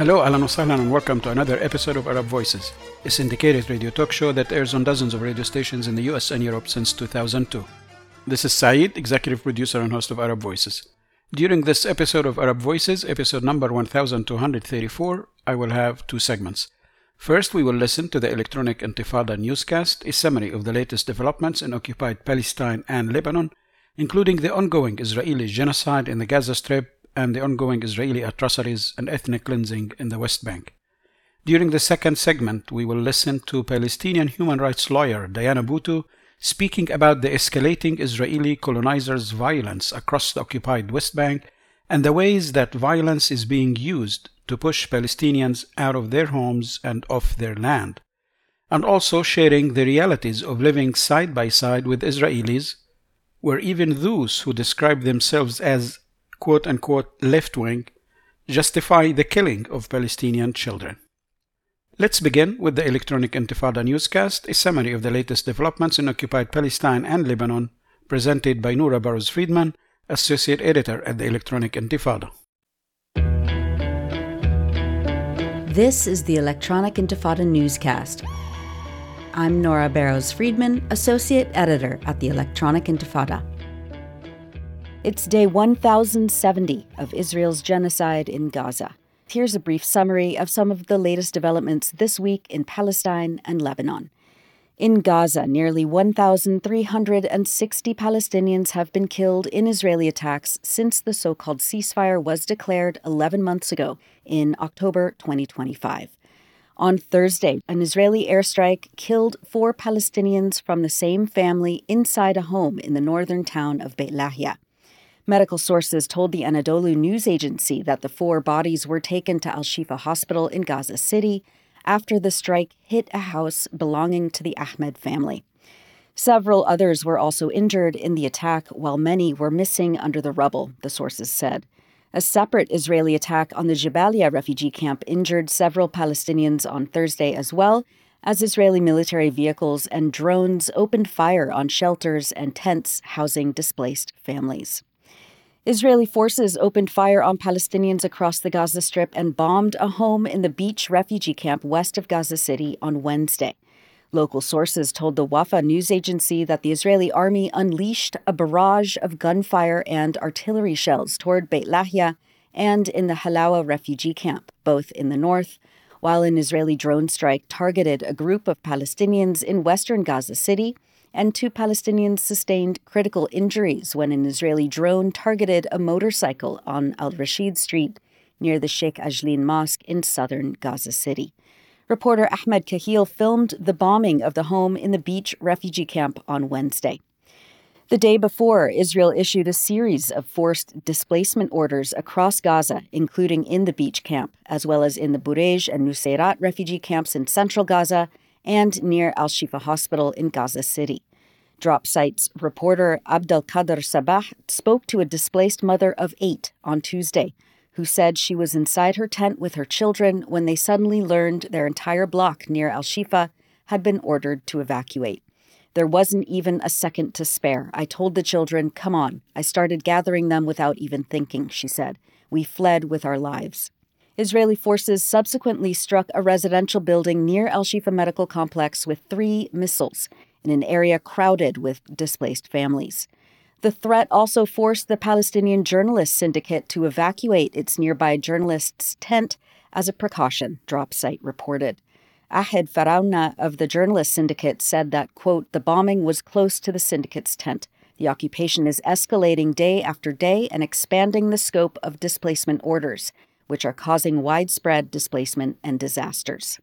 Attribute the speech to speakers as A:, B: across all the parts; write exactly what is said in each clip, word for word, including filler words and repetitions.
A: Hello, Ahlan wa sahlan, and welcome to another episode of Arab Voices, a syndicated radio talk show that airs on dozens of radio stations in the U S and Europe since two thousand two. This is Saeed, executive producer and host of Arab Voices. During this episode of Arab Voices, episode number one thousand two hundred thirty-four, I will have two segments. First, we will listen to the Electronic Intifada newscast, a summary of the latest developments in occupied Palestine and Lebanon, including the ongoing Israeli genocide in the Gaza Strip and the ongoing Israeli atrocities and ethnic cleansing in the West Bank. During the second segment, we will listen to Palestinian human rights lawyer Diana Boutou speaking about the escalating Israeli colonizers' violence across the occupied West Bank and the ways that violence is being used to push Palestinians out of their homes and off their land, and also sharing the realities of living side by side with Israelis, where even those who describe themselves as quote-unquote left-wing justify the killing of Palestinian children. Let's begin with the Electronic Intifada newscast, a summary of the latest developments in occupied Palestine and Lebanon, presented by Noura Barrows-Friedman, associate editor at the Electronic Intifada.
B: This is the Electronic Intifada newscast. I'm Noura Barrows-Friedman, associate editor at the Electronic Intifada. It's day one thousand seventy of Israel's genocide in Gaza. Here's a brief summary of some of the latest developments this week in Palestine and Lebanon. In Gaza, nearly one thousand three hundred sixty Palestinians have been killed in Israeli attacks since the so-called ceasefire was declared eleven months ago in October twenty twenty-five. On Thursday, an Israeli airstrike killed four Palestinians from the same family inside a home in the northern town of Beit Lahia. Medical sources told the Anadolu news agency that the four bodies were taken to Al-Shifa Hospital in Gaza City after the strike hit a house belonging to the Ahmed family. Several others were also injured in the attack, while many were missing under the rubble, the sources said. A separate Israeli attack on the Jabalia refugee camp injured several Palestinians on Thursday as well, as Israeli military vehicles and drones opened fire on shelters and tents housing displaced families. Israeli forces opened fire on Palestinians across the Gaza Strip and bombed a home in the beach refugee camp west of Gaza City on Wednesday. Local sources told the Wafa news agency that the Israeli army unleashed a barrage of gunfire and artillery shells toward Beit Lahia and in the Halawa refugee camp, both in the north, while an Israeli drone strike targeted a group of Palestinians in western Gaza City, and two Palestinians sustained critical injuries when an Israeli drone targeted a motorcycle on Al-Rashid Street near the Sheikh Ajlin Mosque in southern Gaza City. Reporter Ahmed Kahil filmed the bombing of the home in the beach refugee camp on Wednesday. The day before, Israel issued a series of forced displacement orders across Gaza, including in the beach camp, as well as in the Burej and Nuseirat refugee camps in central Gaza and near Al-Shifa Hospital in Gaza City. Drop Site's reporter Abdelkader Sabah spoke to a displaced mother of eight on Tuesday, who said she was inside her tent with her children when they suddenly learned their entire block near Al-Shifa had been ordered to evacuate. There wasn't even a second to spare. I told the children, come on. I started gathering them without even thinking, she said. We fled with our lives. Israeli forces subsequently struck a residential building near Al-Shifa Medical Complex with three missiles in an area crowded with displaced families. The threat also forced the Palestinian Journalists Syndicate to evacuate its nearby journalists' tent as a precaution, Drop Site reported. Ahed Farauna of the Journalists Syndicate said that, quote, the bombing was close to the syndicate's tent. The occupation is escalating day after day and expanding the scope of displacement orders, which are causing widespread displacement and disasters.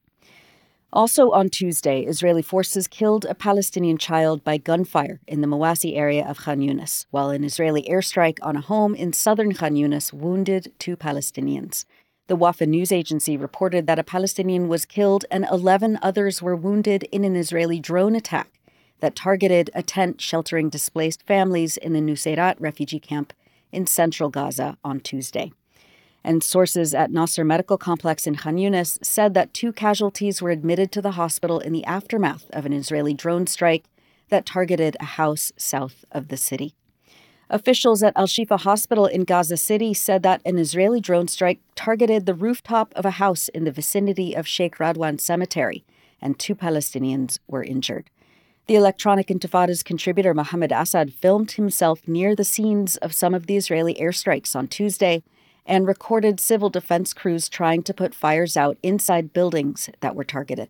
B: Also on Tuesday, Israeli forces killed a Palestinian child by gunfire in the Mawasi area of Khan Yunis, while an Israeli airstrike on a home in southern Khan Yunis wounded two Palestinians. The Wafa news agency reported that a Palestinian was killed and eleven others were wounded in an Israeli drone attack that targeted a tent sheltering displaced families in the Nuseirat refugee camp in central Gaza on Tuesday. And sources at Nasser Medical Complex in Khan Yunis said that two casualties were admitted to the hospital in the aftermath of an Israeli drone strike that targeted a house south of the city. Officials at Al-Shifa Hospital in Gaza City said that an Israeli drone strike targeted the rooftop of a house in the vicinity of Sheikh Radwan Cemetery, and two Palestinians were injured. The Electronic Intifada's contributor Mohammed Assad filmed himself near the scenes of some of the Israeli airstrikes on Tuesday and recorded civil defense crews trying to put fires out inside buildings that were targeted.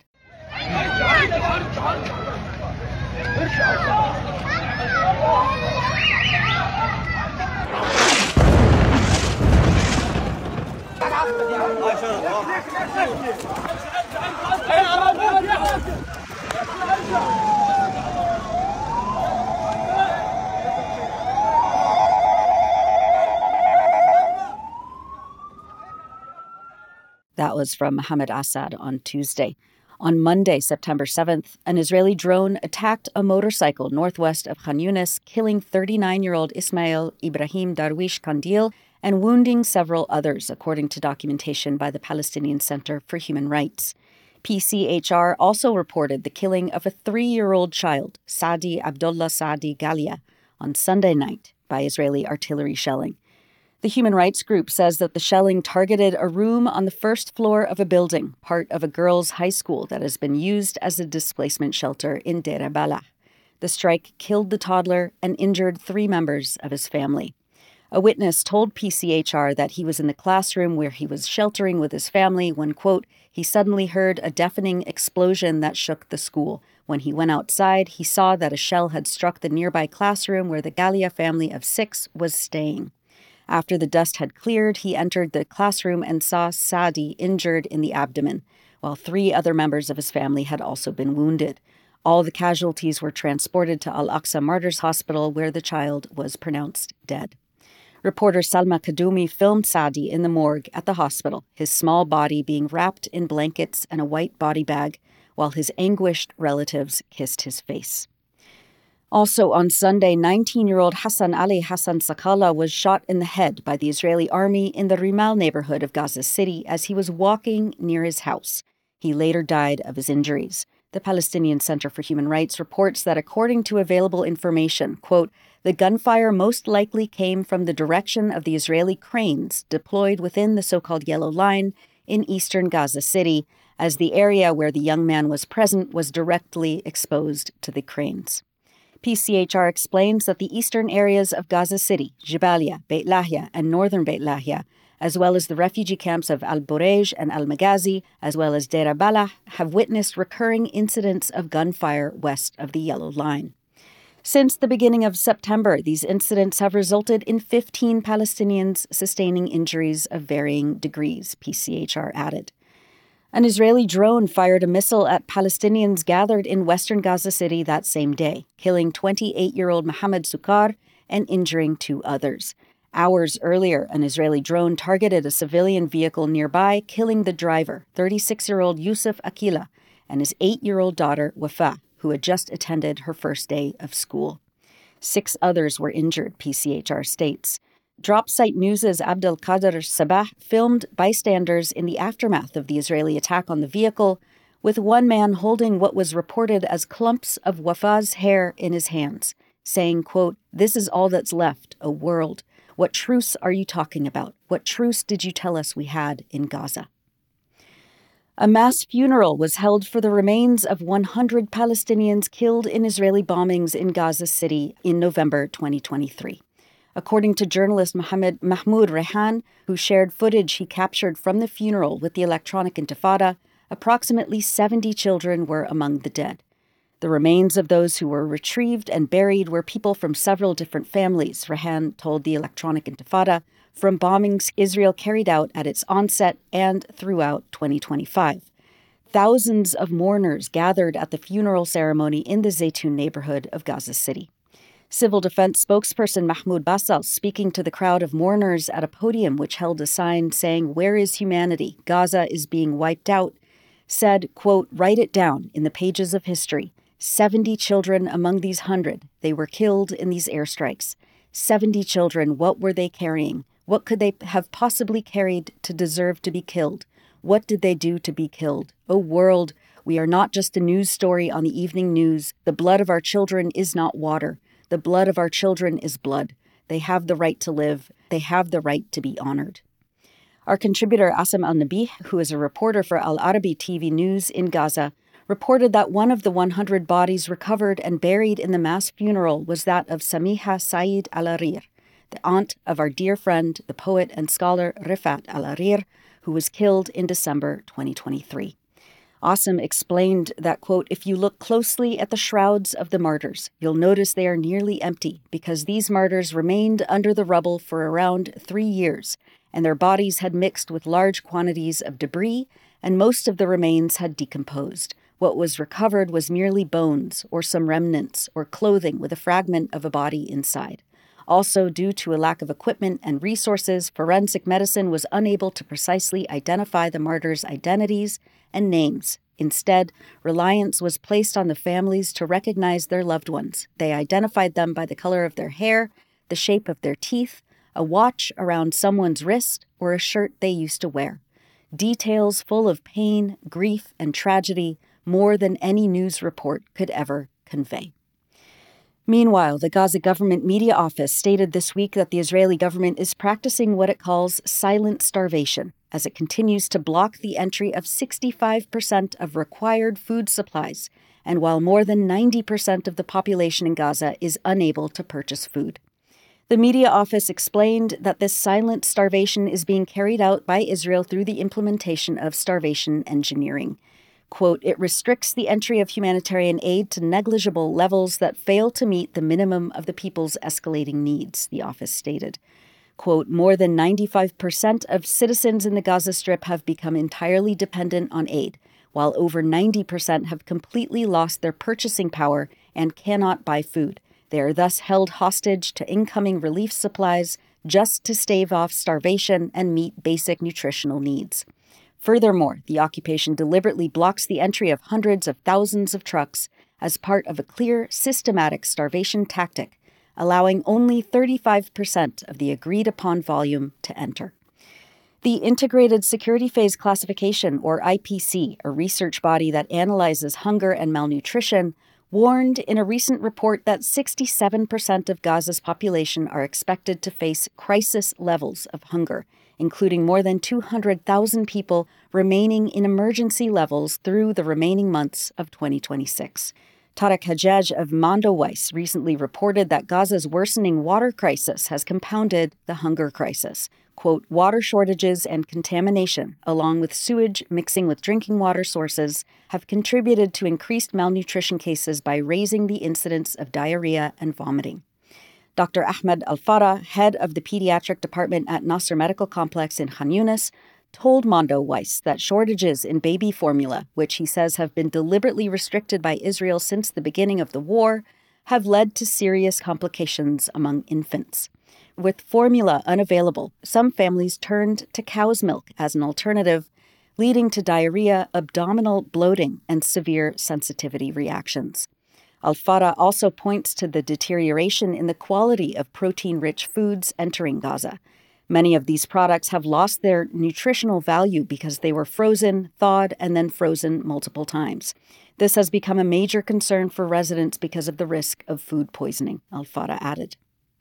B: That was from Mohammed Assad on Tuesday. On Monday, September seventh, an Israeli drone attacked a motorcycle northwest of Khan Yunis, killing thirty-nine-year-old Ismail Ibrahim Darwish Kandil and wounding several others, according to documentation by the Palestinian Center for Human Rights. P C H R also reported the killing of a three-year-old child, Saadi Abdullah Saadi Galia, on Sunday night by Israeli artillery shelling. The human rights group says that the shelling targeted a room on the first floor of a building, part of a girls' high school that has been used as a displacement shelter in Deir al-Balah. The strike killed the toddler and injured three members of his family. A witness told P C H R that he was in the classroom where he was sheltering with his family when, quote, he suddenly heard a deafening explosion that shook the school. When he went outside, he saw that a shell had struck the nearby classroom where the Galia family of six was staying. After the dust had cleared, he entered the classroom and saw Saadi injured in the abdomen, while three other members of his family had also been wounded. All the casualties were transported to Al-Aqsa Martyrs Hospital, where the child was pronounced dead. Reporter Salma Kadumi filmed Saadi in the morgue at the hospital, his small body being wrapped in blankets and a white body bag, while his anguished relatives kissed his face. Also on Sunday, nineteen-year-old Hassan Ali Hassan Sakala was shot in the head by the Israeli army in the Rimal neighborhood of Gaza City as he was walking near his house. He later died of his injuries. The Palestinian Center for Human Rights reports that according to available information, quote, the gunfire most likely came from the direction of the Israeli cranes deployed within the so-called Yellow Line in eastern Gaza City, as the area where the young man was present was directly exposed to the cranes. P C H R explains that the eastern areas of Gaza City, Jabalia, Beit Lahia, and northern Beit Lahia, as well as the refugee camps of Al-Burej and Al-Maghazi, as well as Deir al-Balah, have witnessed recurring incidents of gunfire west of the Yellow Line. Since the beginning of September, these incidents have resulted in fifteen Palestinians sustaining injuries of varying degrees, P C H R added. An Israeli drone fired a missile at Palestinians gathered in western Gaza City that same day, killing twenty-eight-year-old Mohammed Sukar and injuring two others. Hours earlier, an Israeli drone targeted a civilian vehicle nearby, killing the driver, thirty-six-year-old Yusuf Akila, and his eight-year-old daughter, Wafa, who had just attended her first day of school. Six others were injured, P C H R states. Dropsite News' Abdel Kader Sabah filmed bystanders in the aftermath of the Israeli attack on the vehicle, with one man holding what was reported as clumps of Wafa's hair in his hands, saying, quote, this is all that's left, a world. What truce are you talking about? What truce did you tell us we had in Gaza? A mass funeral was held for the remains of one hundred Palestinians killed in Israeli bombings in Gaza City in November twenty twenty-three. According to journalist Mohammed Mahmoud Rehan, who shared footage he captured from the funeral with the Electronic Intifada, approximately seventy children were among the dead. The remains of those who were retrieved and buried were people from several different families, Rehan told the Electronic Intifada, from bombings Israel carried out at its onset and throughout twenty twenty-five. Thousands of mourners gathered at the funeral ceremony in the Zaytun neighborhood of Gaza City. Civil defense spokesperson Mahmoud Basal, speaking to the crowd of mourners at a podium which held a sign saying, where is humanity? Gaza is being wiped out, said, quote, write it down in the pages of history. seventy children among these hundred. They were killed in these airstrikes. seventy children, what were they carrying? What could they have possibly carried to deserve to be killed? What did they do to be killed? O world, we are not just a news story on the evening news. The blood of our children is not water. The blood of our children is blood. They have the right to live. They have the right to be honored. Our contributor Asim Al-Nabih, who is a reporter for Al Arabi T V News in Gaza, reported that one of the one hundred bodies recovered and buried in the mass funeral was that of Samiha Saeed Al-Arir, the aunt of our dear friend, the poet and scholar Rifat Al-Arir, who was killed in December twenty twenty-three. Asim explained that, quote, if you look closely at the shrouds of the martyrs, you'll notice they are nearly empty because these martyrs remained under the rubble for around three years, and their bodies had mixed with large quantities of debris, and most of the remains had decomposed. What was recovered was merely bones or some remnants or clothing with a fragment of a body inside. Also, due to a lack of equipment and resources, forensic medicine was unable to precisely identify the martyrs' identities and names. Instead, reliance was placed on the families to recognize their loved ones. They identified them by the color of their hair, the shape of their teeth, a watch around someone's wrist, or a shirt they used to wear. Details full of pain, grief, and tragedy, more than any news report could ever convey. Meanwhile, the Gaza government media office stated this week that the Israeli government is practicing what it calls silent starvation, as it continues to block the entry of sixty-five percent of required food supplies, and while more than ninety percent of the population in Gaza is unable to purchase food. The media office explained that this silent starvation is being carried out by Israel through the implementation of starvation engineering. Quote, it restricts the entry of humanitarian aid to negligible levels that fail to meet the minimum of the people's escalating needs, the office stated. Quote, more than ninety-five percent of citizens in the Gaza Strip have become entirely dependent on aid, while over ninety percent have completely lost their purchasing power and cannot buy food. They are thus held hostage to incoming relief supplies just to stave off starvation and meet basic nutritional needs. Furthermore, the occupation deliberately blocks the entry of hundreds of thousands of trucks as part of a clear, systematic starvation tactic, allowing only thirty-five percent of the agreed-upon volume to enter. The Integrated Security Phase Classification, or I P C, a research body that analyzes hunger and malnutrition, warned in a recent report that sixty-seven percent of Gaza's population are expected to face crisis levels of hunger, including more than two hundred thousand people remaining in emergency levels through the remaining months of twenty twenty-six. Tarek Hajjaj of Mondoweiss recently reported that Gaza's worsening water crisis has compounded the hunger crisis. Quote, water shortages and contamination, along with sewage mixing with drinking water sources, have contributed to increased malnutrition cases by raising the incidence of diarrhea and vomiting. Doctor Ahmed Al-Farah, head of the pediatric department at Nasser Medical Complex in Khan Yunis, told Mondoweiss that shortages in baby formula, which he says have been deliberately restricted by Israel since the beginning of the war, have led to serious complications among infants. With formula unavailable, some families turned to cow's milk as an alternative, leading to diarrhea, abdominal bloating, and severe sensitivity reactions. Al-Farah also points to the deterioration in the quality of protein-rich foods entering Gaza. Many of these products have lost their nutritional value because they were frozen, thawed, and then frozen multiple times. This has become a major concern for residents because of the risk of food poisoning, Al-Farah added.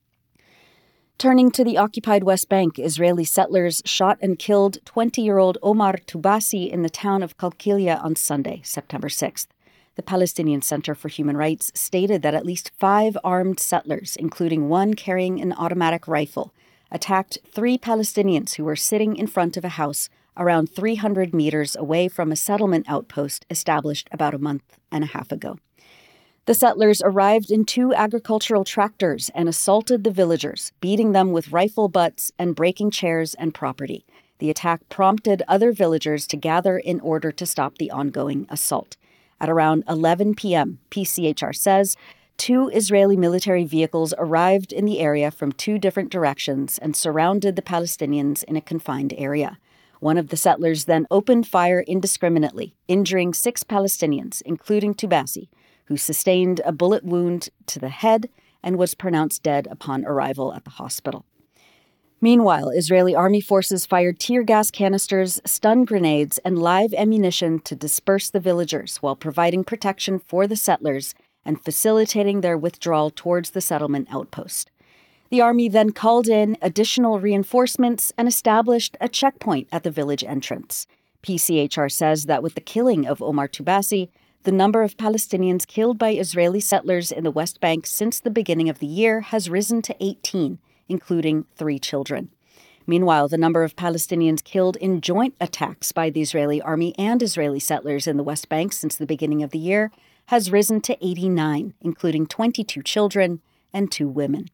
B: Turning to the occupied West Bank, Israeli settlers shot and killed twenty-year-old Omar Tubasi in the town of Qalqilia on Sunday, September sixth. The Palestinian Center for Human Rights stated that at least five armed settlers, including one carrying an automatic rifle, attacked three Palestinians who were sitting in front of a house around three hundred meters away from a settlement outpost established about a month and a half ago. The settlers arrived in two agricultural tractors and assaulted the villagers, beating them with rifle butts and breaking chairs and property. The attack prompted other villagers to gather in order to stop the ongoing assault. At around eleven p.m., P C H R says, two Israeli military vehicles arrived in the area from two different directions and surrounded the Palestinians in a confined area. One of the settlers then opened fire indiscriminately, injuring six Palestinians, including Tubasi, who sustained a bullet wound to the head and was pronounced dead upon arrival at the hospital. Meanwhile, Israeli army forces fired tear gas canisters, stun grenades, and live ammunition to disperse the villagers while providing protection for the settlers and facilitating their withdrawal towards the settlement outpost. The army then called in additional reinforcements and established a checkpoint at the village entrance. P C H R says that with the killing of Omar Toubasi, the number of Palestinians killed by Israeli settlers in the West Bank since the beginning of the year has risen to eighteen, including three children. Meanwhile, the number of Palestinians killed in joint attacks by the Israeli army and Israeli settlers in the West Bank since the beginning of the year has risen to eighty-nine, including twenty-two children and two women.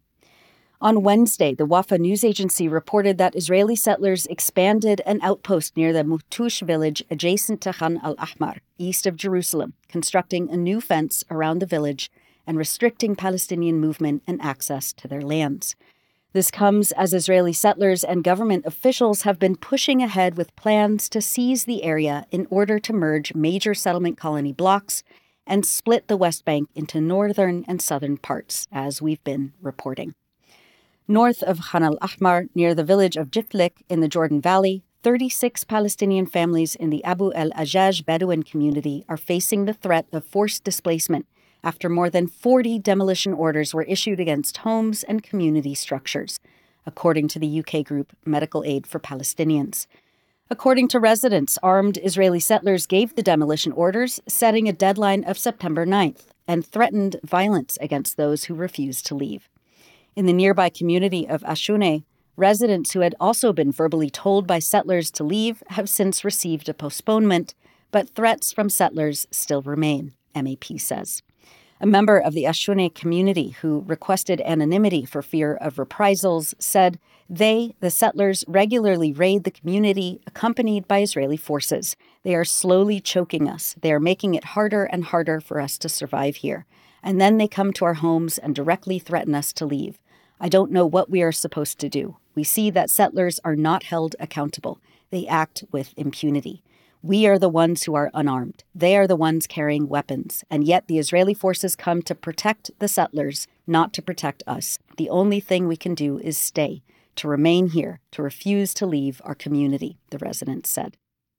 B: On Wednesday, the Wafa news agency reported that Israeli settlers expanded an outpost near the Mutush village adjacent to Khan al-Ahmar, east of Jerusalem, constructing a new fence around the village and restricting Palestinian movement and access to their lands. This comes as Israeli settlers and government officials have been pushing ahead with plans to seize the area in order to merge major settlement colony blocks and split the West Bank into northern and southern parts, as we've been reporting. North of Khan al-Ahmar, near the village of Jiflik in the Jordan Valley, thirty-six Palestinian families in the Abu el-Ajaj Bedouin community are facing the threat of forced displacement after more than forty demolition orders were issued against homes and community structures, according to the U K group Medical Aid for Palestinians. According to residents, armed Israeli settlers gave the demolition orders, setting a deadline of September ninth, and threatened violence against those who refused to leave. In the nearby community of Ashune, residents who had also been verbally told by settlers to leave have since received a postponement, but threats from settlers still remain, M A P says. A member of the Ashune community who requested anonymity for fear of reprisals said they, the settlers, regularly raid the community accompanied by Israeli forces. They are slowly choking us. They are making it harder and harder for us to survive here. And then they come to our homes and directly threaten us to leave. I don't know what we are supposed to do. We see that settlers are not held accountable. They act with impunity. We are the ones who are unarmed. They are the ones carrying weapons. And yet the Israeli forces come to protect the settlers, not to protect us. The only thing we can do is stay, to remain here, to refuse to leave our community, the residents said.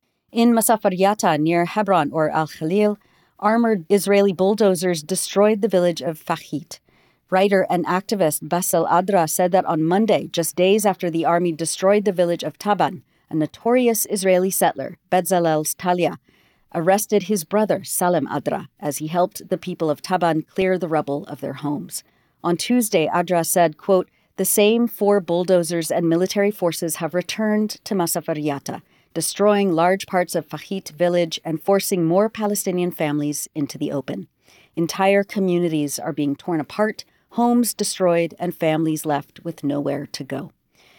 B: In Masafar Yatta, near Hebron or Al-Khalil, armored Israeli bulldozers destroyed the village of Fahit. Writer and activist Bassel Adra said that on Monday, just days after the army destroyed the village of Taban, a notorious Israeli settler, Bezalel Talia, arrested his brother, Salem Adra, as he helped the people of Taban clear the rubble of their homes. On Tuesday, Adra said, quote, "The same four bulldozers and military forces have returned to Masafar Yatta, destroying large parts of Fahit village and forcing more Palestinian families into the open. Entire communities are being torn apart, homes destroyed, and families left with nowhere to go."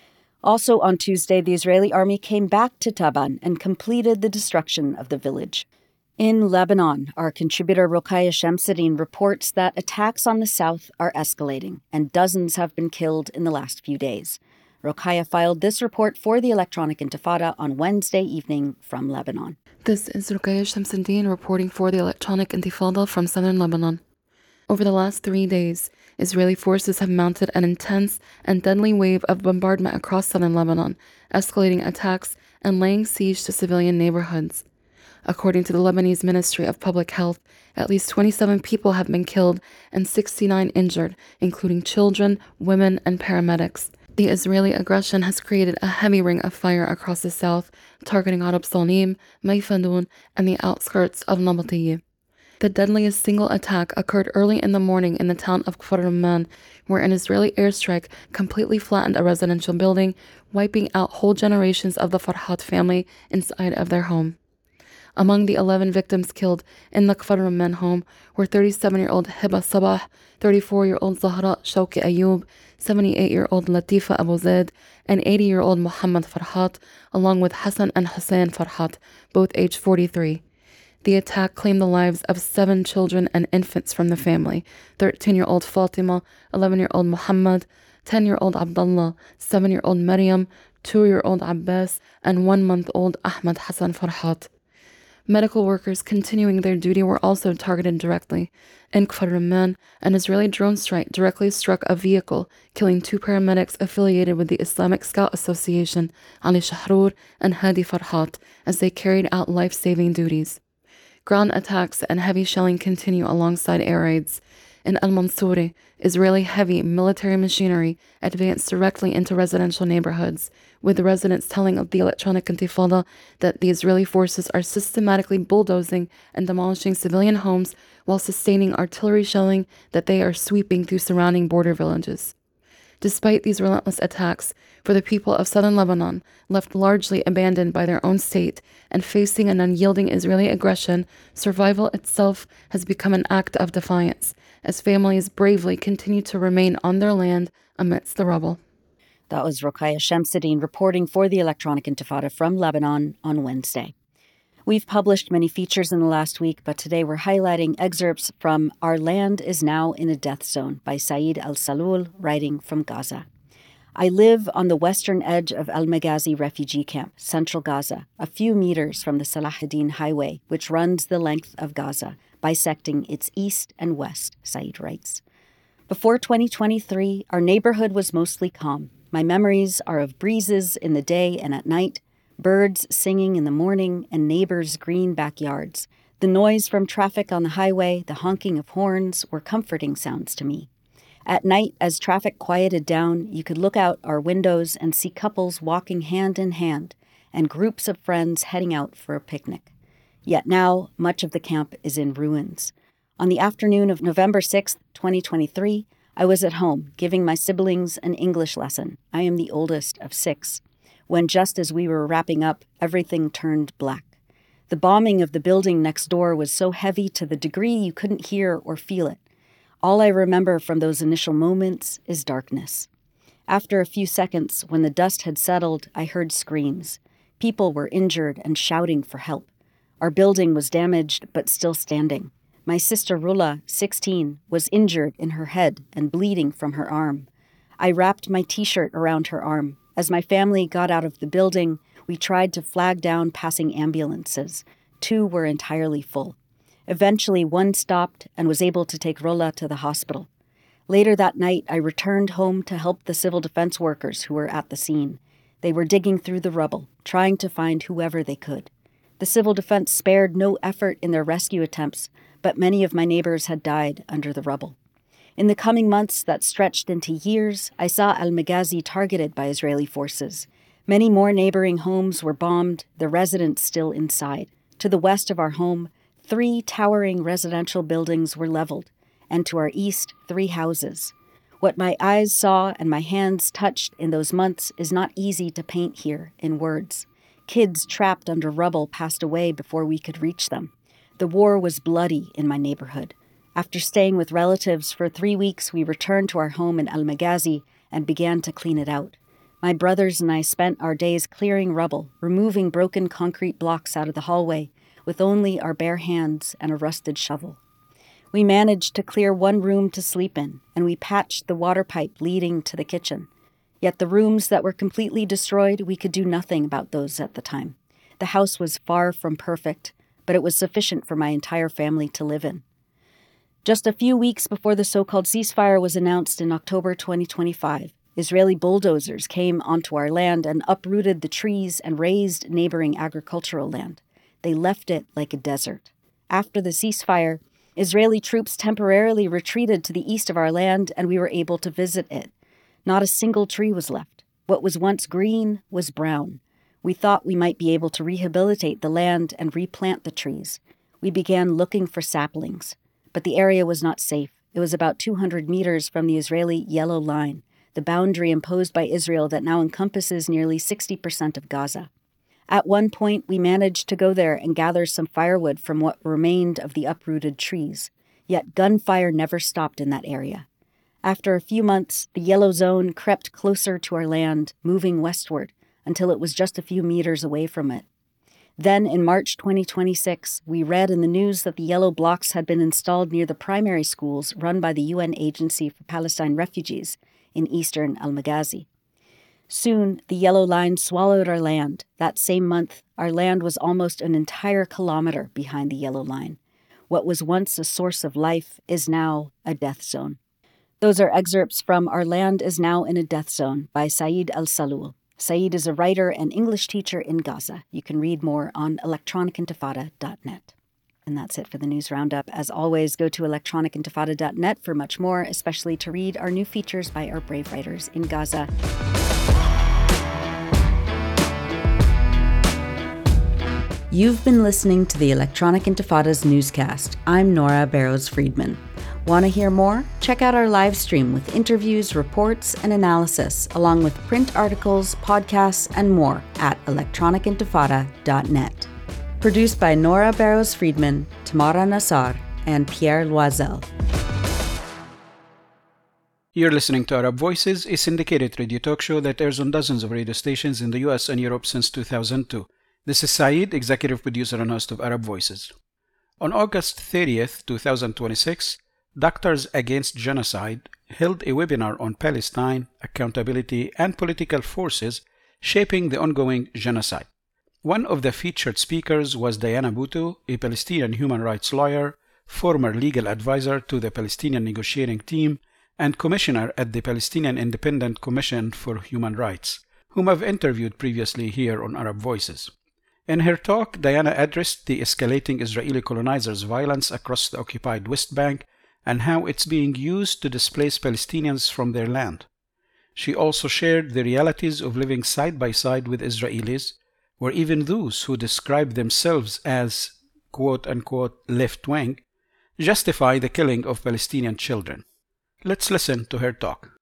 B: Also on Tuesday, the Israeli army came back to Taban and completed the destruction of the village. In Lebanon, our contributor Rokhaya Shamsuddin reports that attacks on the south are escalating, and dozens have been killed in the last few days. Rokhaya filed this report for the Electronic Intifada on Wednesday evening from Lebanon.
C: This is Rokhaya Shamsuddin reporting for the Electronic Intifada from southern Lebanon. Over the last three days, Israeli forces have mounted an intense and deadly wave of bombardment across southern Lebanon, escalating attacks and laying siege to civilian neighborhoods. According to the Lebanese Ministry of Public Health, at least twenty-seven people have been killed and sixty-nine injured, including children, women, and paramedics. The Israeli aggression has created a heavy ring of fire across the south, targeting Arab Salnim, Mayfadun, and the outskirts of Nabatiyeh. The deadliest single attack occurred early in the morning in the town of Kfar Rumman, where an Israeli airstrike completely flattened a residential building, wiping out whole generations of the Farhat family inside of their home. Among the eleven victims killed in the Kfar Rumman home were thirty-seven-year-old Hiba Sabah, thirty-four-year-old Zahra Shawki Ayub, seventy-eight-year-old Latifa Abu Zaid, and eighty-year-old Muhammad Farhat, along with Hassan and Hussein Farhat, both aged forty-three. The attack claimed the lives of seven children and infants from the family: thirteen-year-old Fatima, eleven-year-old Muhammad, ten-year-old Abdullah, seven-year-old Maryam, two-year-old Abbas, and one-month-old Ahmad Hassan Farhat. Medical workers continuing their duty were also targeted directly. In Kfar Rumman, an Israeli drone strike directly struck a vehicle, killing two paramedics affiliated with the Islamic Scout Association, Ali Shahrour and Hadi Farhat, as they carried out life-saving duties. Ground attacks and heavy shelling continue alongside air raids. in Al-Mansouri, Israeli heavy military machinery advanced directly into residential neighborhoods, with residents telling of the Electronic Intifada that the Israeli forces are systematically bulldozing and demolishing civilian homes while sustaining artillery shelling that they are sweeping through surrounding border villages. Despite these relentless attacks, for the people of southern Lebanon, left largely abandoned by their own state and facing an unyielding Israeli aggression, survival itself has become an act of defiance, as families bravely continue to remain on their land amidst the rubble.
B: That was Rokhaya Shamsuddin reporting for the Electronic Intifada from Lebanon on Wednesday. We've published many features in the last week, but today we're highlighting excerpts from Our Land is Now in a Death Zone by Saeed Al-Salul, writing from Gaza. I live on the western edge of Al-Maghazi refugee camp, central Gaza, a few meters from the Salahuddin Highway, which runs the length of Gaza, bisecting its east and west, Saeed writes. Before twenty twenty-three, our neighborhood was mostly calm. My memories are of breezes in the day and at night, birds singing in the morning, and neighbors' green backyards. The noise from traffic on the highway, the honking of horns, were comforting sounds to me. At night, as traffic quieted down, you could look out our windows and see couples walking hand in hand and groups of friends heading out for a picnic. Yet now, much of the camp is in ruins. On the afternoon of November sixth, twenty twenty-three, I was at home giving my siblings an English lesson. I am the oldest of six. When just as we were wrapping up, everything turned black. The bombing of the building next door was so heavy to the degree you couldn't hear or feel it. All I remember from those initial moments is darkness. After a few seconds, when the dust had settled, I heard screams. People were injured and shouting for help. Our building was damaged but still standing. My sister Rula, sixteen, was injured in her head and bleeding from her arm. I wrapped my t-shirt around her arm. As my family got out of the building, we tried to flag down passing ambulances. Two were entirely full. Eventually, one stopped and was able to take Rola to the hospital. Later that night, I returned home to help the civil defense workers who were at the scene. They were digging through the rubble, trying to find whoever they could. The civil defense spared no effort in their rescue attempts, but many of my neighbors had died under the rubble. In the coming months that stretched into years, I saw Al-Maghazi targeted by Israeli forces. Many more neighboring homes were bombed, the residents still inside. To the west of our home, three towering residential buildings were leveled, and to our east, three houses. What my eyes saw and my hands touched in those months is not easy to paint here in words. Kids trapped under rubble passed away before we could reach them. The war was bloody in my neighborhood. After staying with relatives for three weeks, we returned to our home in Al-Maghazi and began to clean it out. My brothers and I spent our days clearing rubble, removing broken concrete blocks out of the hallway, with only our bare hands and a rusted shovel. We managed to clear one room to sleep in, and we patched the water pipe leading to the kitchen. Yet the rooms that were completely destroyed, we could do nothing about those at the time. The house was far from perfect, but it was sufficient for my entire family to live in. Just a few weeks before the so-called ceasefire was announced in October twenty twenty-five, Israeli bulldozers came onto our land and uprooted the trees and razed neighboring agricultural land. They left it like a desert. After the ceasefire, Israeli troops temporarily retreated to the east of our land, and we were able to visit it. Not a single tree was left. What was once green was brown. We thought we might be able to rehabilitate the land and replant the trees. We began looking for saplings. But the area was not safe. It was about two hundred meters from the Israeli Yellow Line, the boundary imposed by Israel that now encompasses nearly sixty percent of Gaza. At one point, we managed to go there and gather some firewood from what remained of the uprooted trees. Yet gunfire never stopped in that area. After a few months, the yellow zone crept closer to our land, moving westward, until it was just a few meters away from it. Then, in March twenty twenty-six, we read in the news that the yellow blocks had been installed near the primary schools run by the U N Agency for Palestine Refugees in eastern Al-Maghazi. Soon, the yellow line swallowed our land. That same month, our land was almost an entire kilometer behind the yellow line. What was once a source of life is now a death zone. Those are excerpts from Our Land is Now in a Death Zone by Saeed Al-Salul. Saeed is a writer and English teacher in Gaza. You can read more on electronic intifada dot net. And that's it for the News Roundup. As always, go to electronic intifada dot net for much more, especially to read our new features by our brave writers in Gaza. You've been listening to the Electronic Intifada's newscast. I'm Nora Barrows-Friedman. Want to hear more? Check out our live stream with interviews, reports, and analysis, along with print articles, podcasts, and more at electronic intifada dot net. Produced by Nora Barrows-Friedman, Tamara Nassar, and Pierre Loisel.
A: You're listening to Arab Voices, a syndicated radio talk show that airs on dozens of radio stations in the U S and Europe since two thousand two. This is Saeed, executive producer and host of Arab Voices. On August thirtieth, twenty twenty-six, Doctors Against Genocide held a webinar on Palestine, accountability, and political forces shaping the ongoing genocide. One of the featured speakers was Diana Bhutto, a Palestinian human rights lawyer, former legal advisor to the Palestinian negotiating team, and commissioner at the Palestinian Independent Commission for Human Rights, whom I've interviewed previously here on Arab Voices. In her talk, Diana addressed the escalating Israeli colonizers' violence across the occupied West Bank and how it's being used to displace Palestinians from their land. She also shared the realities of living side by side with Israelis, where even those who describe themselves as quote-unquote left-wing justify the killing of Palestinian children. Let's listen to her talk.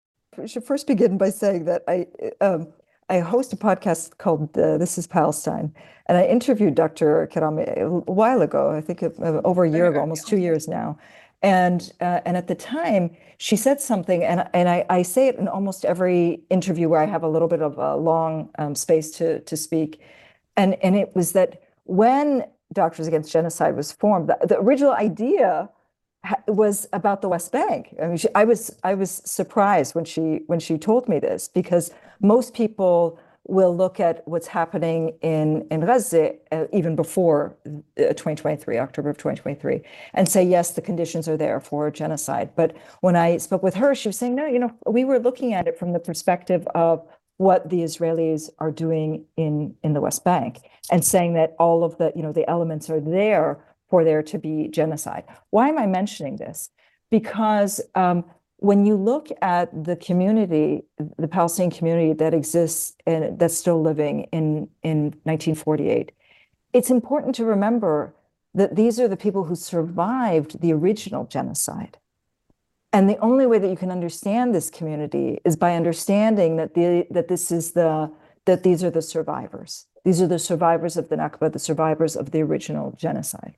D: I should first begin by saying that I um, I host a podcast called uh, This is Palestine, and I interviewed Doctor Karami a while ago, I think uh, over a year ago, almost two years now. And uh, and at the time, she said something, and and I, I say it in almost every interview where I have a little bit of a long um, space to to speak, and and it was that when Doctors Against Genocide was formed, the, the original idea ha- was about the West Bank. I mean, she, I was I was surprised when she when she told me this, because most people will look at what's happening in, in Gaza, uh, even before uh, twenty twenty-three, October of twenty twenty-three, and say, yes, the conditions are there for genocide. But when I spoke with her, she was saying, no, you know, we were looking at it from the perspective of what the Israelis are doing in, in the West Bank, and saying that all of the, you know, the elements are there for there to be genocide. Why am I mentioning this? Because um, when you look at the community, the Palestinian community that exists and that's still living in, in nineteen forty-eight, it's important to remember that these are the people who survived the original genocide. And the only way that you can understand this community is by understanding that the that this is the that these are the survivors. These are the survivors of the Nakba, the survivors of the original genocide.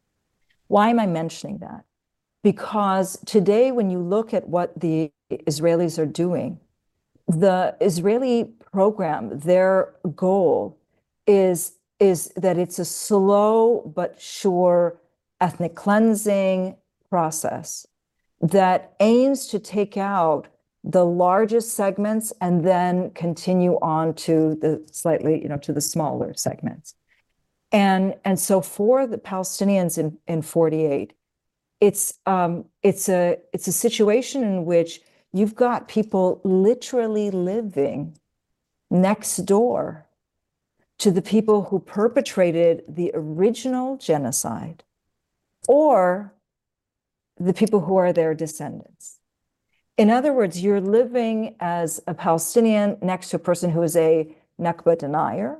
D: Why am I mentioning that? Because today, when you look at what the Israelis are doing, the Israeli program, their goal is, is that it's a slow but sure ethnic cleansing process that aims to take out the largest segments and then continue on to the slightly, you know, to the smaller segments. And, and so for the Palestinians in, in forty-eight, It's um, it's a it's a situation in which you've got people literally living next door to the people who perpetrated the original genocide, or the people who are their descendants. In other words, you're living as a Palestinian next to a person who is a Nakba denier,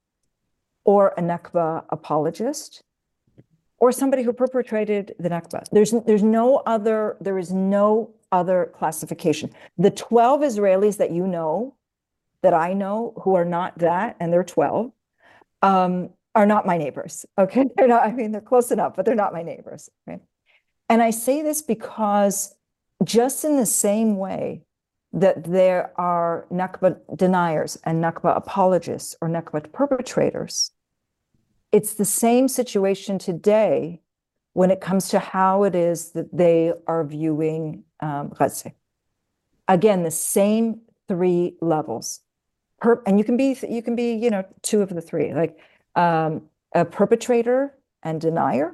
D: or a Nakba apologist, or somebody who perpetrated the Nakba. There's there's no other, there is no other classification. The twelve Israelis that you know, that I know, who are not that, and they're twelve, um, are not my neighbors, okay? They're not, I mean, they're close enough, but they're not my neighbors, right? And I say this because just in the same way that there are Nakba deniers and Nakba apologists or Nakba perpetrators, it's the same situation today when it comes to how it is that they are viewing um, Gaza. Again, the same three levels. Per, and you can be, you can be, you know, two of the three, like um, a perpetrator and denier,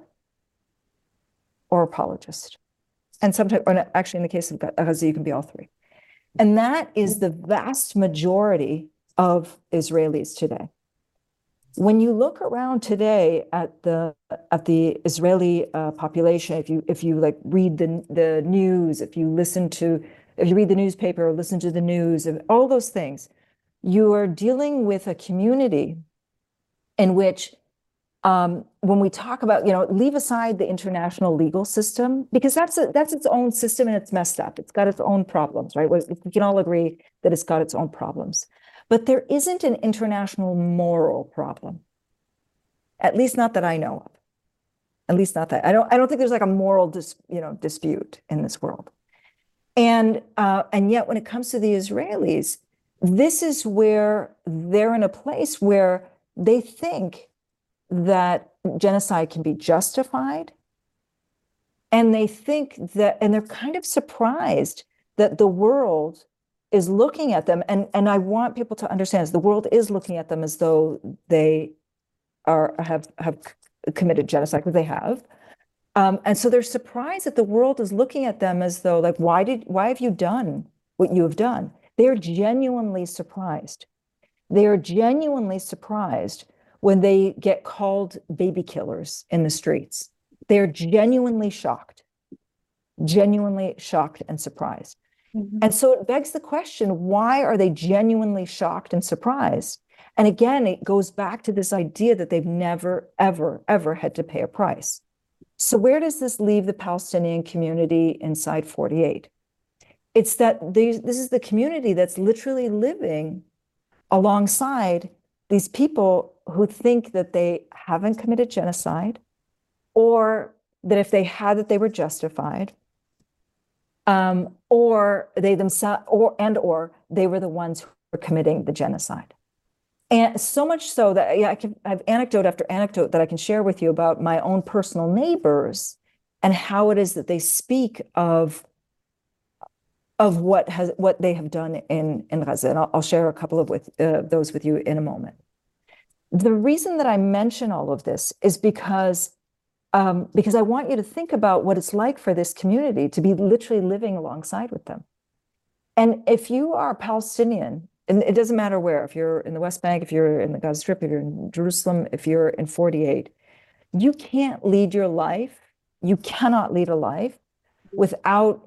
D: or apologist. And sometimes, or actually in the case of Gaza, you can be all three. And that is the vast majority of Israelis today. When you look around today at the at the Israeli uh, population, if you if you like read the the news, if you listen to if you read the newspaper or listen to the news, and all those things, you are dealing with a community in which, um, when we talk about, you know, leave aside the international legal system, because that's a, that's its own system and it's messed up. It's got its own problems, right? We can all agree that it's got its own problems. But there isn't an international moral problem, at least not that I know of. At least not that I don't. I don't think there's like a moral, dis, you know, dispute in this world. And uh, and yet, when it comes to the Israelis, this is where they're in a place where they think that genocide can be justified, and they think that, and they're kind of surprised that the world is looking at them, and and I want people to understand is the world is looking at them as though they are have have committed genocide, because they have, um, and so they're surprised that the world is looking at them as though, like, why did why have you done what you have done? They are genuinely surprised. They are genuinely surprised when they get called baby killers in the streets. They're genuinely shocked, genuinely shocked and surprised. Mm-hmm. And so it begs the question, why are they genuinely shocked and surprised? And again, it goes back to this idea that they've never, ever, ever had to pay a price. So where does this leave the Palestinian community inside forty-eight? It's that these, this is the community that's literally living alongside these people who think that they haven't committed genocide, or that if they had it, they were justified, um, or they themselves, or and or they were the ones who were committing the genocide. And so much so that, yeah, I can I have anecdote after anecdote that I can share with you about my own personal neighbors and how it is that they speak of of what has what they have done in in Gaza. And I'll, I'll share a couple of with uh, those with you in a moment. The reason that I mention all of this is because um, because I want you to think about what it's like for this community to be literally living alongside with them. And if you are Palestinian, and it doesn't matter where, if you're in the West Bank, if you're in the Gaza Strip, if you're in Jerusalem, if you're in forty-eight, you can't lead your life, you cannot lead a life without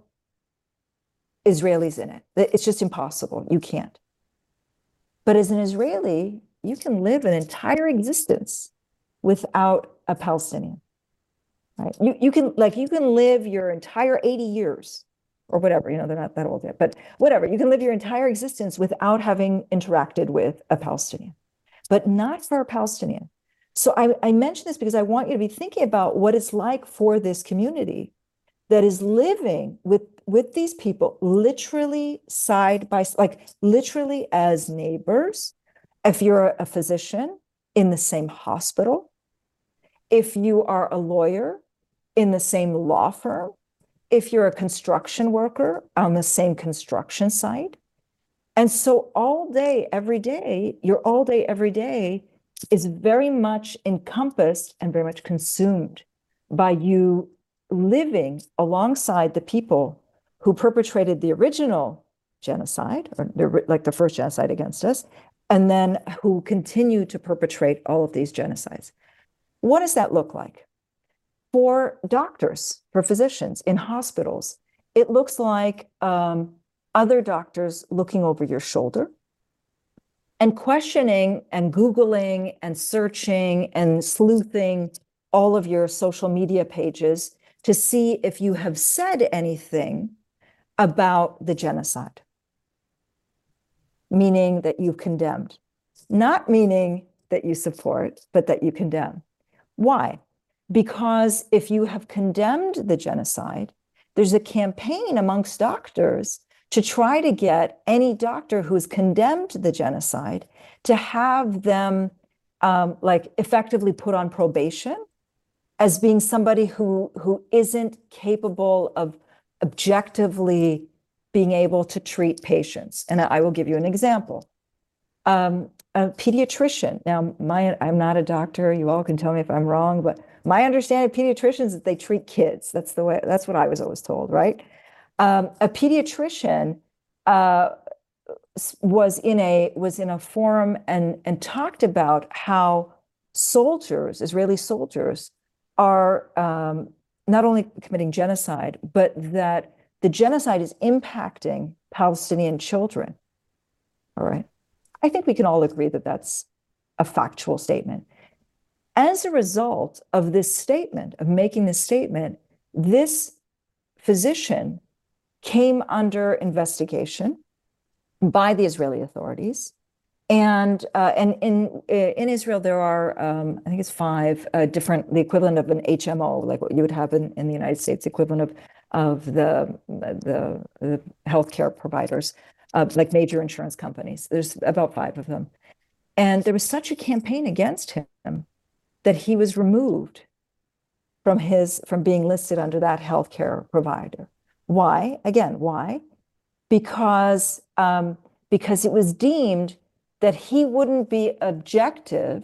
D: Israelis in it. It's just impossible. You can't. But as an Israeli, you can live an entire existence without a Palestinian, right? You you can like you can live your entire eighty years or whatever, you know, they're not that old yet, but whatever, you can live your entire existence without having interacted with a Palestinian, but not for a Palestinian. So I, I mention this because I want you to be thinking about what it's like for this community that is living with, with these people literally side by, like literally as neighbors. If you're a physician in the same hospital, if you are a lawyer in the same law firm, if you're a construction worker on the same construction site. And so all day, every day, your all day, every day is very much encompassed and very much consumed by you living alongside the people who perpetrated the original genocide, or the, like the first genocide against us, and then who continue to perpetrate all of these genocides. What does that look like? For doctors, for physicians in hospitals, it looks like um, other doctors looking over your shoulder and questioning and Googling and searching and sleuthing all of your social media pages to see if you have said anything about the genocide, meaning that you've condemned, not meaning that you support, but that you condemn. Why? Because if you have condemned the genocide, there's a campaign amongst doctors to try to get any doctor who's condemned the genocide to have them um, like effectively put on probation as being somebody who, who isn't capable of objectively being able to treat patients. And I will give you an example. Um, a pediatrician. Now, my I'm not a doctor. You all can tell me if I'm wrong, but my understanding of pediatricians is that they treat kids. That's the way. That's what I was always told, right? Um, a pediatrician uh, was in a was in a forum and and talked about how soldiers, Israeli soldiers, are um, not only committing genocide, but that the genocide is impacting Palestinian children. All right. I think we can all agree that that's a factual statement. As a result of this statement, of making this statement, this physician came under investigation by the Israeli authorities. And uh, and in in Israel, there are, um, I think it's five uh, different, the equivalent of an H M O, like what you would have in, in the United States, equivalent of of the the, the healthcare providers, uh, like major insurance companies. There's about five of them. And there was such a campaign against him that he was removed from his from being listed under that healthcare provider. Why? Again, why? Because um, because it was deemed that he wouldn't be objective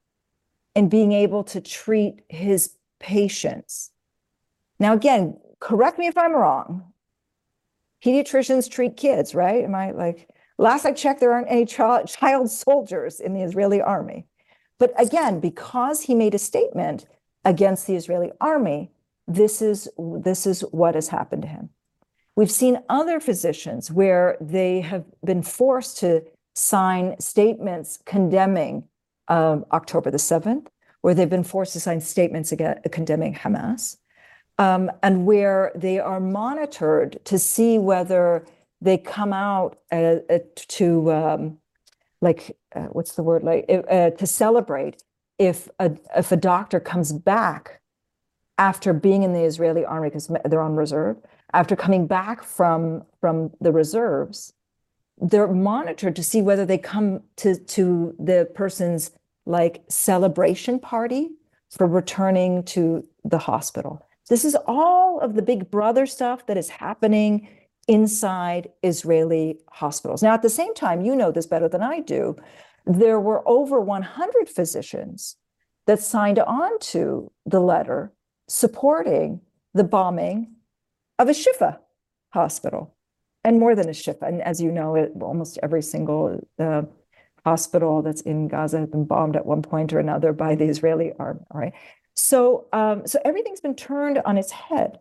D: in being able to treat his patients. Now, again, correct me if I'm wrong. Pediatricians treat kids, right? Am I like, last I checked, there aren't any child, child soldiers in the Israeli army. But again, because he made a statement against the Israeli army, this is, this is what has happened to him. We've seen other physicians where they have been forced to sign statements condemning um, October the seventh, where they've been forced to sign statements against, condemning Hamas, um, and where they are monitored to see whether they come out uh, uh, to, um, like, uh, what's the word, like, uh, to celebrate if a, if a doctor comes back after being in the Israeli army, because they're on reserve, after coming back from, from the reserves, they're monitored to see whether they come to, to the person's like celebration party for returning to the hospital. This is all of the big brother stuff that is happening inside Israeli hospitals. Now, at the same time, you know this better than I do, there were over one hundred physicians that signed on to the letter supporting the bombing of a Shifa hospital. And more than a Shifa. And as you know, it, almost every single uh, hospital that's in Gaza has been bombed at one point or another by the Israeli army. All right. So, um, so everything's been turned on its head.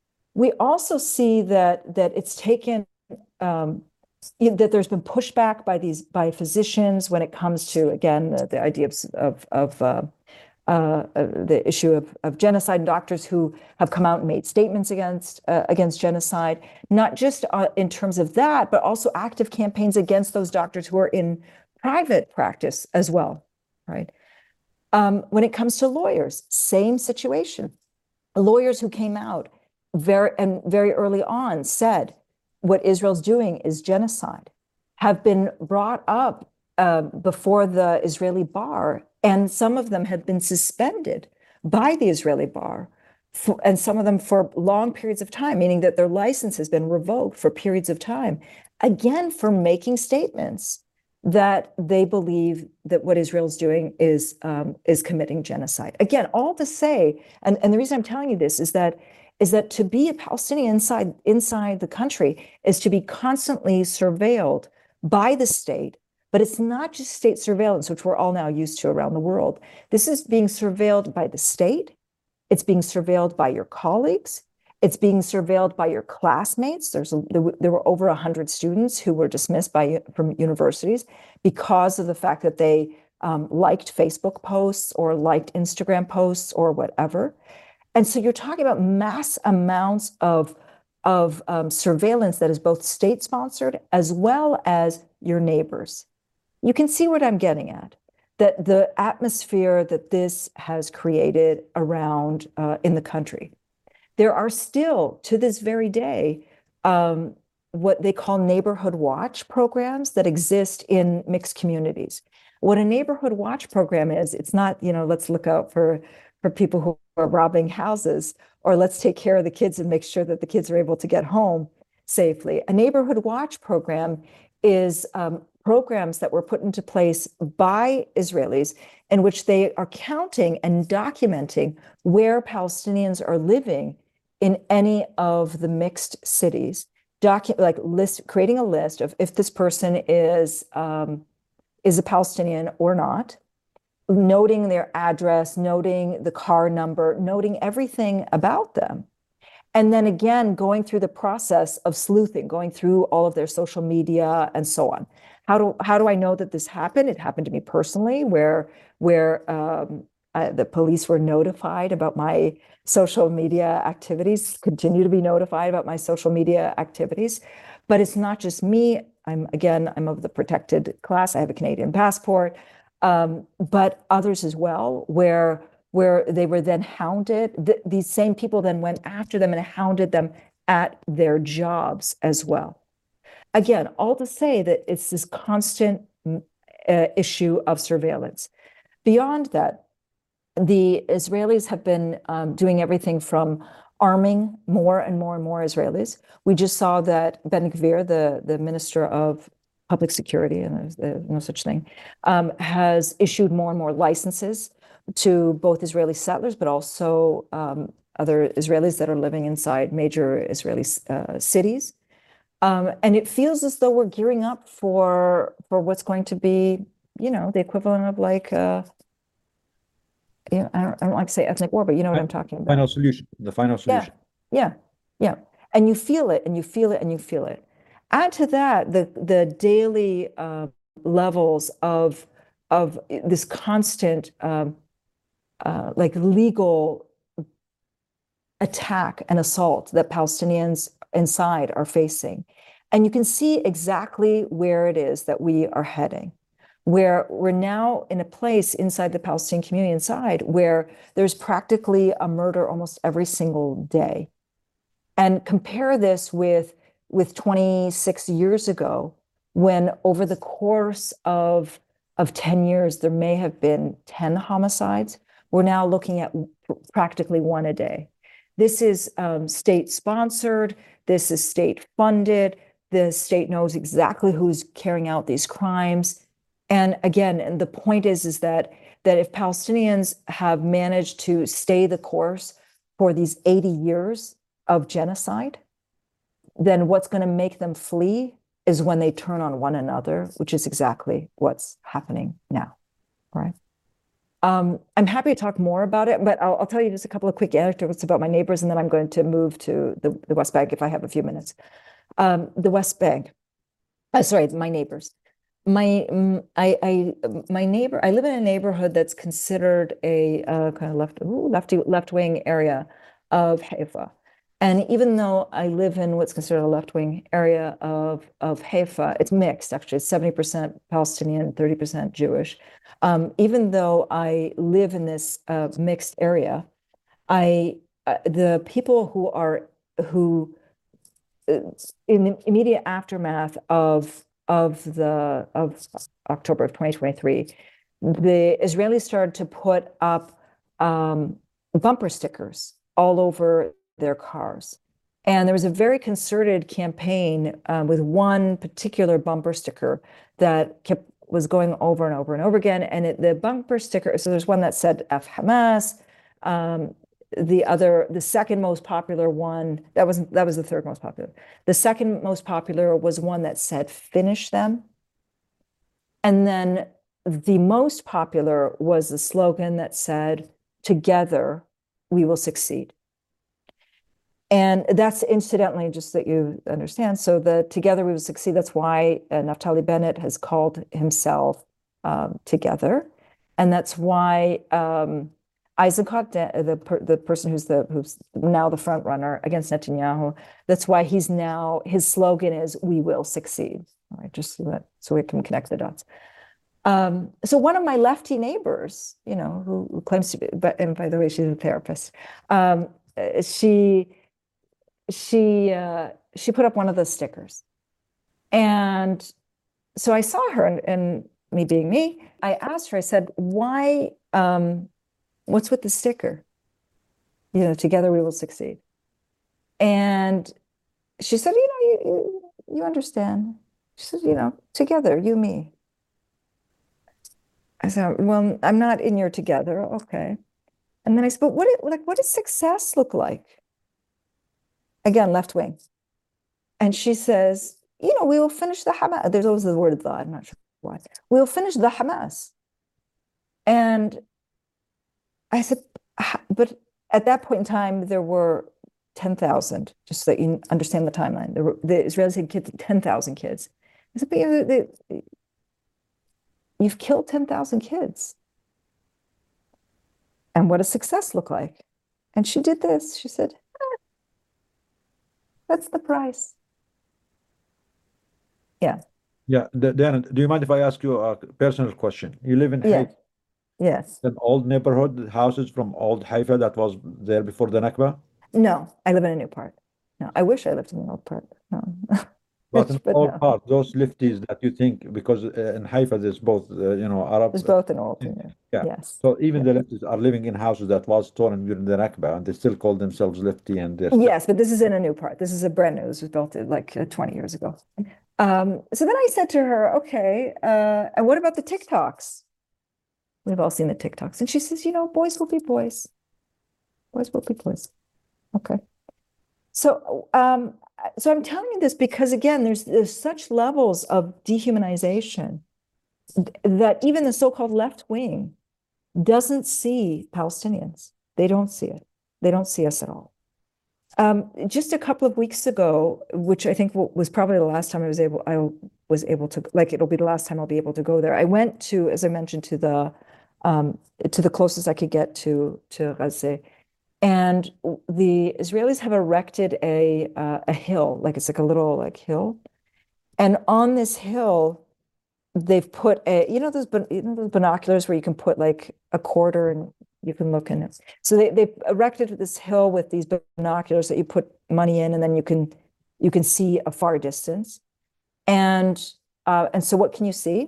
D: We also see that that it's taken um, that there's been pushback by these by physicians when it comes to, again, the, the idea of of, of uh, Uh, uh, the issue of, of genocide, and doctors who have come out and made statements against uh, against genocide, not just uh, in terms of that, but also active campaigns against those doctors who are in private practice as well, right? Um, when it comes to lawyers, same situation. Lawyers who came out very and very early on said what Israel's doing is genocide, have been brought up uh, before the Israeli bar, and some of them have been suspended by the Israeli bar, for, and some of them for long periods of time, meaning that their license has been revoked for periods of time, again, for making statements that they believe that what Israel's doing is um, is committing genocide. Again, all to say, and, and the reason I'm telling you this is that is that to be a Palestinian inside inside the country is to be constantly surveilled by the state. But it's not just state surveillance, which we're all now used to around the world. This is being surveilled by the state. It's being surveilled by your colleagues. It's being surveilled by your classmates. There's a, there, there were over one hundred students who were dismissed by from universities because of the fact that they um, liked Facebook posts or liked Instagram posts or whatever. And so you're talking about mass amounts of, of um, surveillance that is both state-sponsored as well as your neighbors. You can see what I'm getting at, that the atmosphere that this has created around uh, in the country. There are still, to this very day, um, what they call neighborhood watch programs that exist in mixed communities. What a neighborhood watch program is, it's not, you know, let's look out for, for people who are robbing houses, or let's take care of the kids and make sure that the kids are able to get home safely. A neighborhood watch program is um, programs that were put into place by Israelis in which they are counting and documenting where Palestinians are living in any of the mixed cities, docu- like list, creating a list of if this person is um, is a Palestinian or not, noting their address, noting the car number, noting everything about them. And then again, going through the process of sleuthing, going through all of their social media and so on. How do how do I know that this happened? It happened to me personally, where where um, uh, the police were notified about my social media activities, continue to be notified about my social media activities. But it's not just me. I'm again, I'm of the protected class. I have a Canadian passport, um, but others as well, where where they were then hounded. Th- these same people then went after them and hounded them at their jobs as well. Again, all to say that it's this constant uh, issue of surveillance. Beyond that, the Israelis have been um, doing everything from arming more and more and more Israelis. We just saw that Ben Gvir, the, the Minister of Public Security, and there's, there's no such thing, um, has issued more and more licenses to both Israeli settlers, but also um, other Israelis that are living inside major Israeli uh, cities. Um, and it feels as though we're gearing up for for what's going to be, you know, the equivalent of like, uh, you know, I don't, I don't like to say ethnic war, but you know what I'm talking about.
E: Final solution, the final solution.
D: Yeah, yeah, yeah. And you feel it, and you feel it, and you feel it. Add to that the the daily uh, levels of of this constant um, uh, like legal attack and assault that Palestinians inside are facing. And you can see exactly where it is that we are heading, where we're now in a place inside the Palestinian community inside where there's practically a murder almost every single day. And compare this with, with twenty-six years ago, when over the course of, of ten years, there may have been ten homicides. We're now looking at practically one a day. This is um, state-sponsored. This is state-funded. The state knows exactly who's carrying out these crimes. And again, and the point is, is that, that if Palestinians have managed to stay the course for these eighty years of genocide, then what's going to make them flee is when they turn on one another, which is exactly what's happening now, right? Um, I'm happy to talk more about it, but I'll, I'll tell you just a couple of quick anecdotes about my neighbors, and then I'm going to move to the, the West Bank if I have a few minutes. Um, the West Bank, uh, sorry, my neighbors. My, mm, I, I, my neighbor, I live in a neighborhood that's considered a uh, kind of left, ooh, lefty, left-wing area of Haifa. And even though I live in what's considered a left-wing area of, of Haifa, it's mixed, actually. It's seventy percent Palestinian, thirty percent Jewish. Um, even though I live in this uh, mixed area, I uh, the people who are, who, uh, in the immediate aftermath of, of, the, of October of twenty twenty-three, the Israelis started to put up um, bumper stickers all over their cars. And there was a very concerted campaign uh, with one particular bumper sticker that kept was going over and over and over again. And it, the bumper sticker, so there's one that said F Hamas. Um, the other, the second most popular one, that was that was the third most popular. The second most popular was one that said finish them. And then the most popular was the slogan that said, together we will succeed. And that's incidentally, just that you understand, so the Together We Will Succeed, that's why uh, Naftali Bennett has called himself um, Together. And that's why um, Eisenkot, the, per, the person who's, the, who's now the front runner against Netanyahu, that's why he's now, his slogan is, we will succeed. All right, just so that, so we can connect the dots. Um, so one of my lefty neighbors, you know, who, who claims to be, but, and by the way, she's a therapist, um, she, she uh, she put up one of the stickers. And so I saw her, and, and me being me, I asked her, I said, why, um, what's with the sticker? You know, together we will succeed. And she said, you know, you, you, you understand. She said, you know, together, you, me. I said, well, I'm not in your together. Okay. And then I said, but what, like, what does success look like? Again, left wing. And she says, you know, we will finish the Hamas. There's always the word the, I'm not sure why. We'll finish the Hamas. And I said, but at that point in time, there were ten thousand, just so that you understand the timeline. There were, the Israelis had killed ten thousand kids. I said, but you know, they, you've killed ten thousand kids. And what does success look like? And she did this. She said, ah, that's the price. Yeah.
E: Yeah, Dan, do you mind if I ask you a personal question? You live in
D: Yeah.
E: Haifa,
D: Yes.
E: an old neighborhood, houses from old Haifa that was there before the Nakba?
D: No, I live in a new part. No, I wish I lived in the old part. No.
E: But in
D: But
E: old
D: no.
E: part, those lifties that you think, because uh, in Haifa there's both, uh, you know, Arab.
D: There's both an old and new.
E: Yeah.
D: Yes.
E: So even
D: Yeah.
E: the lefties are living in houses that was stolen during the Nakba, and they still call themselves lefty, and they're still-
D: Yes, but this is in a new part. This is a brand new. This was built uh, like uh, twenty years ago. Um, so then I said to her, okay, uh, and what about the TikToks? We've all seen the TikToks. And she says, you know, boys will be boys. Boys will be boys. Okay. So, um, so I'm telling you this because again, there's there's such levels of dehumanization th- that even the so-called left wing doesn't see Palestinians. They don't see it. They don't see us at all. Um, just a couple of weeks ago, which I think w- was probably the last time I was able, I was able to, like, it'll be the last time I'll be able to go there. I went to, as I mentioned, to the, um, to the closest I could get to, to Gaza. And w- the Israelis have erected a, uh, a hill, like it's like a little like hill. And on this hill, they've put a, you know, those, bin- you know, those binoculars where you can put like a quarter and you can look in it. So they, they've erected this hill with these binoculars that you put money in and then you can, you can see a far distance. And, uh, and so what can you see?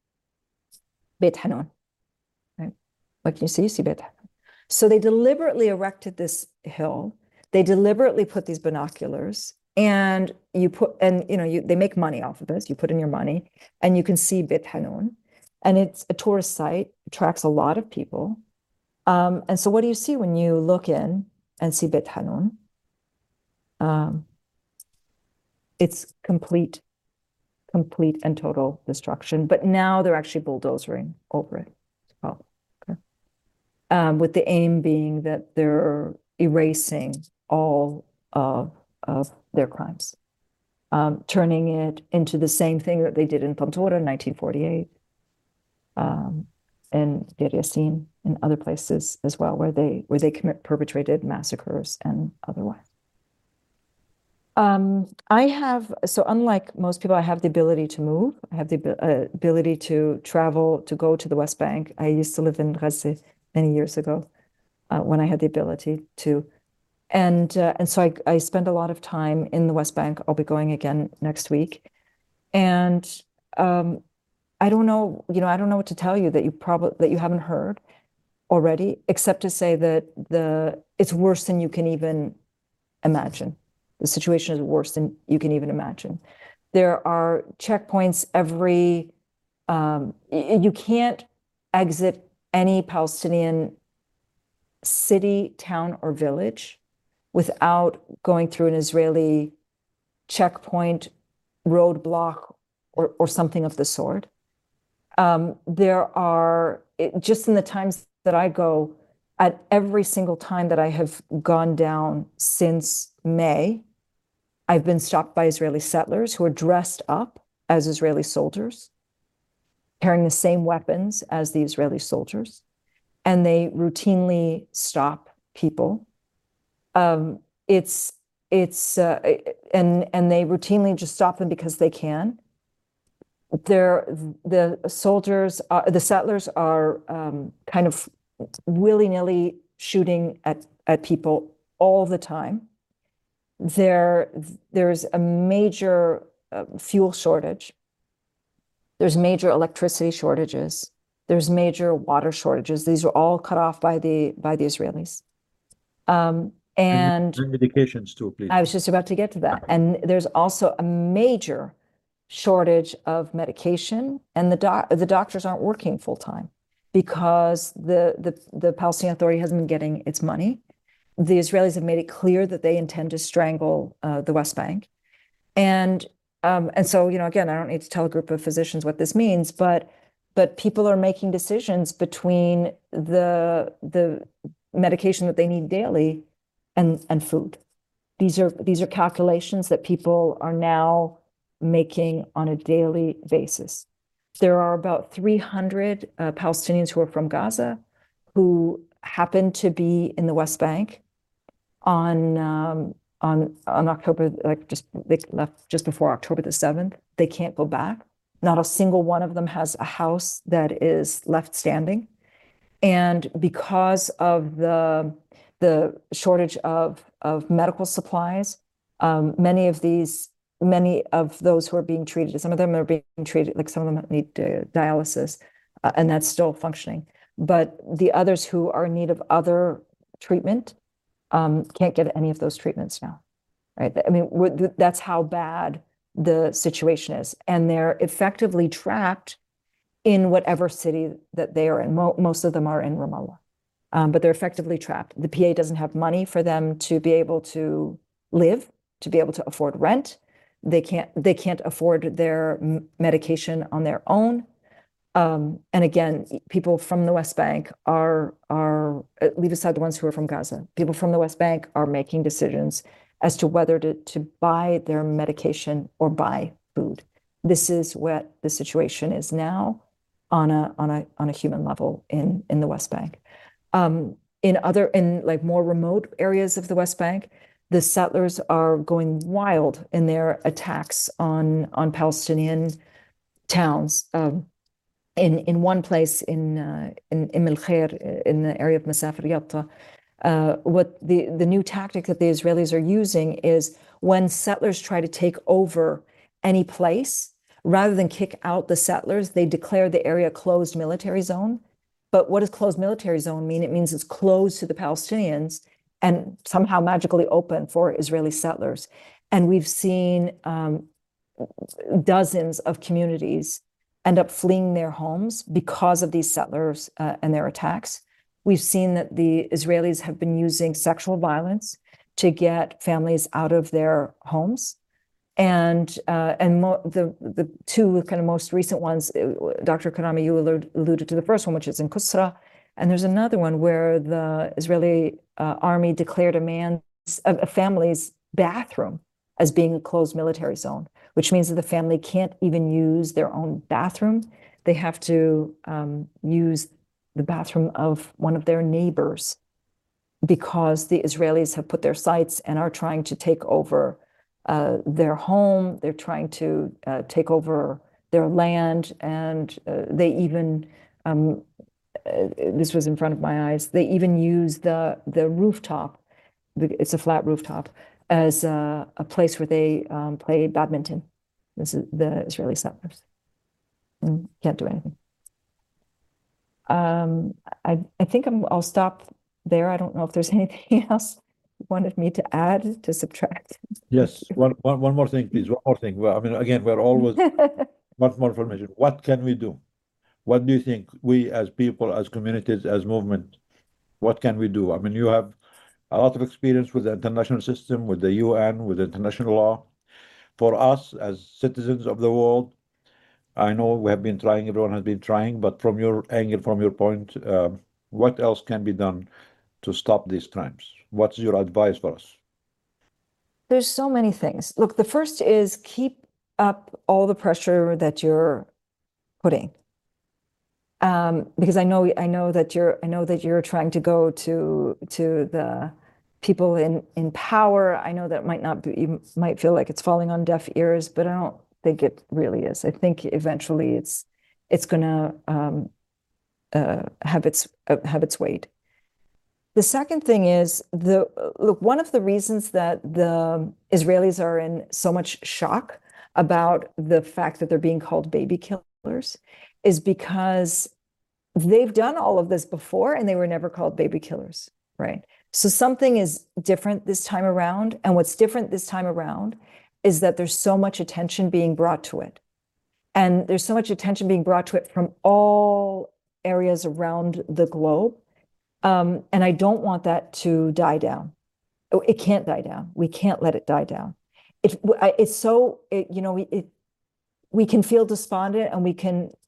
D: Beit Hanun, right? What can you see? You see Beit Hanun. So they deliberately erected this hill. They deliberately put these binoculars and you put, and you know, you, they make money off of this. You put in your money and you can see Beit Hanun. And it's a tourist site, attracts a lot of people. Um, and so what do you see when you look in and see Beit Hanun? Um, it's complete, complete and total destruction. But now they're actually bulldozering over it as well. Okay. Um, with the aim being that they're erasing all of, of their crimes, um, turning it into the same thing that they did in Tantura in nineteen forty-eight. Um, and Deir Yassin and other places as well, where they where they commit perpetrated massacres and otherwise. Um, I have so unlike most people, I have the ability to move. I have the uh, ability to travel to go to the West Bank. I used to live in Gaza many years ago uh, when I had the ability to, and uh, and so I I spend a lot of time in the West Bank. I'll be going again next week, and. Um, I don't know, you know, I don't know what to tell you that you probably that you haven't heard already, except to say that the it's worse than you can even imagine. The situation is worse than you can even imagine. There are checkpoints every. Um, you can't exit any Palestinian city, town, or village without going through an Israeli checkpoint, roadblock, or or something of the sort. Um, there are, it, just in the times that I go, at every single time that I have gone down since May, I've been stopped by Israeli settlers who are dressed up as Israeli soldiers, carrying the same weapons as the Israeli soldiers, and they routinely stop people. Um, it's, it's, uh, and, and they routinely just stop them because they can. They're, the soldiers, uh, the settlers are um, kind of willy-nilly shooting at, at people all the time. There, there's a major uh, fuel shortage. There's major electricity shortages. There's major water shortages. These are all cut off by the by the Israelis. Um, and,
E: and medications too, please.
D: I was just about to get to that. And there's also a major shortage of medication, and the doc the doctors aren't working full time because the, the the Palestinian Authority hasn't been getting its money. The Israelis have made it clear that they intend to strangle uh, the West Bank, and um, and so you know again, I don't need to tell a group of physicians what this means, but but people are making decisions between the the medication that they need daily and and food. These are these are calculations that people are now making on a daily basis. There are about three hundred uh, Palestinians who are from Gaza who happen to be in the West Bank on um, on on October, like just they left just before October the seventh. They can't go back. Not a single one of them has a house that is left standing. And because of the the shortage of of medical supplies, um, many of these many of those who are being treated, some of them are being treated, like some of them need uh, dialysis, uh, and that's still functioning. But the others who are in need of other treatment um, can't get any of those treatments now, right? I mean, that's how bad the situation is. And they're effectively trapped in whatever city that they are in. Mo- most of them are in Ramallah, um, but they're effectively trapped. The P A doesn't have money for them to be able to live, to be able to afford rent. They can't, they can't afford their m- medication on their own. Um, and again, people from the West Bank are, are, leave aside the ones who are from Gaza, people from the West Bank are making decisions as to whether to, to buy their medication or buy food. This is what the situation is now on a, on a, on a human level in, in the West Bank. Um, in other, in like more remote areas of the West Bank, the settlers are going wild in their attacks on, on Palestinian towns. Um, in, in one place in, uh, in Umm al-Khair, in the area of Masafir Yatta, uh, what the, the new tactic that the Israelis are using is when settlers try to take over any place, rather than kick out the settlers, they declare the area a closed military zone. But what does closed military zone mean? It means it's closed to the Palestinians and somehow magically open for Israeli settlers. And we've seen um, dozens of communities end up fleeing their homes because of these settlers uh, and their attacks. We've seen that the Israelis have been using sexual violence to get families out of their homes. And uh, and mo- the the two kind of most recent ones, Doctor Karami, you alluded to the first one, which is in Kusra, and there's another one where the Israeli uh, army declared a man's a, a family's bathroom as being a closed military zone, which means that the family can't even use their own bathroom. They have to um, use the bathroom of one of their neighbors because the Israelis have put their sights and are trying to take over uh, their home. They're trying to uh, take over their land, and uh, they even, um, uh, this was in front of my eyes, they even use the, the rooftop, it's a flat rooftop, as a, a place where they um, play badminton. This is the Israeli settlers. And can't do anything. Um, I, I think I'm, I'll stop there. I don't know if there's anything else you wanted me to add, to subtract.
E: Yes, one, one, one more thing, please. One more thing. Well, I mean, again, we're always want more information. What can we do? What do you think we as people, as communities, as movement, what can we do? I mean, you have a lot of experience with the international system, with the U N, with international law. For us as citizens of the world, I know we have been trying, everyone has been trying, but from your angle, from your point, um, what else can be done to stop these crimes? What's your advice for us?
D: There's so many things. Look, the first is keep up all the pressure that you're putting. Um, because I know I know that you're I know that you're trying to go to to the people in in power. I know that might not be, you might feel like it's falling on deaf ears, but I don't think it really is. I think eventually it's it's going to um, uh, have its uh, have its weight. The second thing is the look. One of the reasons that the Israelis are in so much shock about the fact that they're being called baby killers is because they've done all of this before and they were never called baby killers, right? So something is different this time around. And what's different this time around is that there's so much attention being brought to it. And there's so much attention being brought to it from all areas around the globe. Um, and I don't want that to die down. It can't die down. We can't let it die down. It, it's so, it, you know, it, we can feel despondent and we can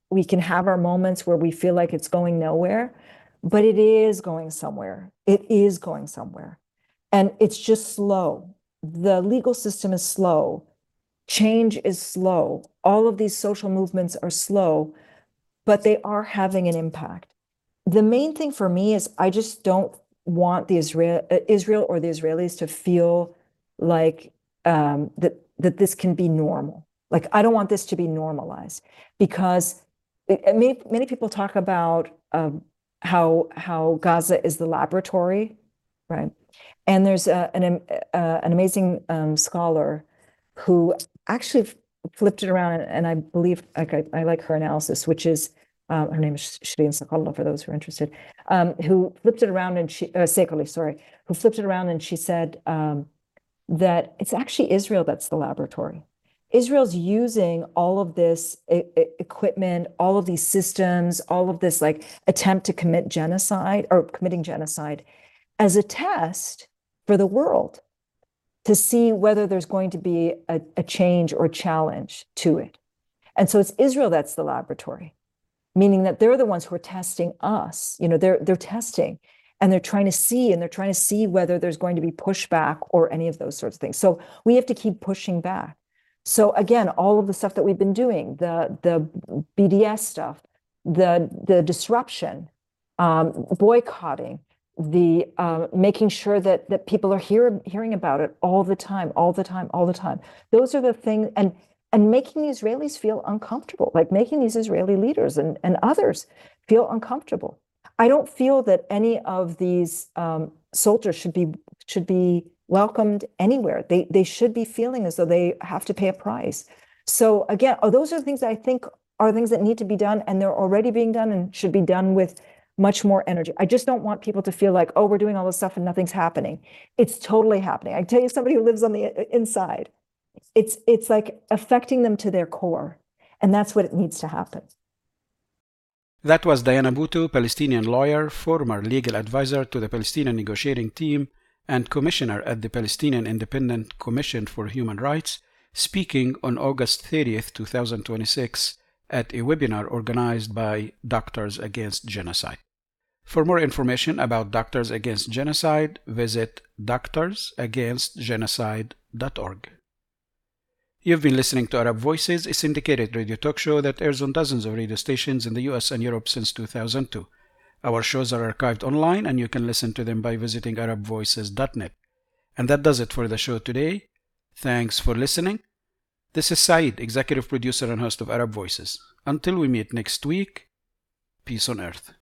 D: we can have our moments where we feel like it's going nowhere, but it is going somewhere. It is going somewhere. And it's just slow. The legal system is slow. Change is slow. All of these social movements are slow, but they are having an impact. The main thing for me is I just don't want the Israel, uh, Israel or the Israelis to feel like um, that, that this can be normal. Like, I don't want this to be normalized, because it, many, many people talk about um, how, how Gaza is the laboratory, right? And there's a, an, uh, an amazing um, scholar who actually flipped it around, and, and I believe like I, I like her analysis, which is um, her name is Shireen Saqalla, for those who are interested, um, who flipped it around and she uh, Sekoli, sorry, who flipped it around and she said um, that it's actually Israel that's the laboratory. Israel's using all of this e- e- equipment, all of these systems, all of this like attempt to commit genocide or committing genocide as a test for the world to see whether there's going to be a, a change or challenge to it. And so it's Israel that's the laboratory, meaning that they're the ones who are testing us. You know, they're they're testing and they're trying to see, and they're trying to see whether there's going to be pushback or any of those sorts of things. So we have to keep pushing back. So again, all of the stuff that we've been doing, the the B D S stuff, the the disruption, um, boycotting, the uh, making sure that that people are hear, hearing about it all the time, all the time, all the time. Those are the things, and and making the Israelis feel uncomfortable, like making these Israeli leaders and, and others feel uncomfortable. I don't feel that any of these um, soldiers should be should be welcomed anywhere. They they should be feeling as though they have to pay a price. So again, oh, those are the things that I think are things that need to be done, and they're already being done and should be done with much more energy. I just don't want people to feel like, oh, we're doing all this stuff and nothing's happening. It's totally happening. I tell you, somebody who lives on the inside, it's it's like affecting them to their core, and that's what it needs to happen.
A: That was Diana Buttu, Palestinian lawyer, former legal advisor to the Palestinian negotiating team, and commissioner at the Palestinian Independent Commission for Human Rights, speaking on August thirtieth, twenty twenty-six at a webinar organized by Doctors Against Genocide. For more information about Doctors Against Genocide, visit doctors against genocide dot org. You've been listening to Arab Voices, a syndicated radio talk show that airs on dozens of radio stations in the U S and Europe since two thousand two. Our shows are archived online, and you can listen to them by visiting arab voices dot net. And that does it for the show today. Thanks for listening. This is Saeed, executive producer and host of Arab Voices. Until we meet next week, peace on earth.